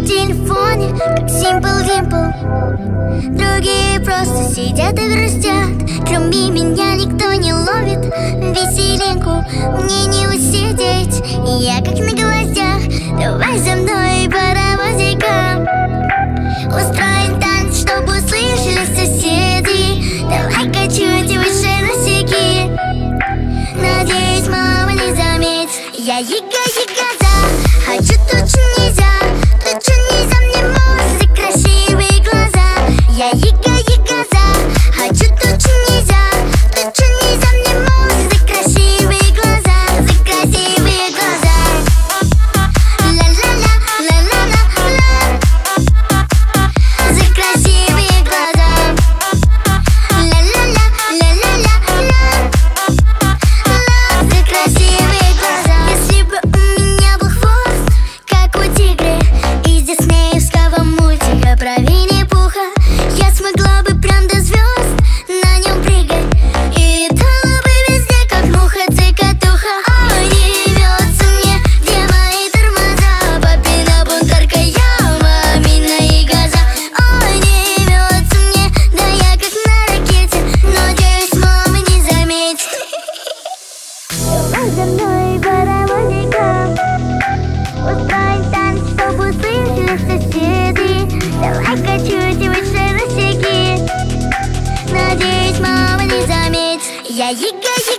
телефоне, как Simple Dimple. Другие просто сидят и грустят. Кроме меня никто не ловит веселинку. Мне не усидеть, и я как на гвоздях. Давай за мной паровозиком устроим танец, чтобы услышали соседи. Давай-ка чуть выше носики. Надеюсь, мама не заметит. Я яга-ягоза, хочу тут, что нельзя. Тут, что нельзя, мне мозг за красивые глаза. Я яга-ягоза, хочу тут, что нельзя. Тут, что нельзя, мне мозг за красивые глаза. За красивые глаза. Ла-ла-ла, ла-ла-ла-ла. За красивые глаза. Ла-ла-ла, ла-ла-ла-ла. За красивые глаза. Если бы у меня был хвост, как у тигра из диснеевского мультика про Винни-Пуха, я смогла бы прям до звезд на нем прыгать и летала бы везде, как муха-цикатуха. Ой, не имется мне, где мои тормоза? Папина бунтарка, я мамина ягоза. Ой, не имется мне, да я как на ракете. Надеюсь, мама не заметит. Давай за мной паровозиком устроим танец, чтобы услышали соседи. Давай-ка чуть выше носики. Надеюсь, мама не заметит. Я яга-яга.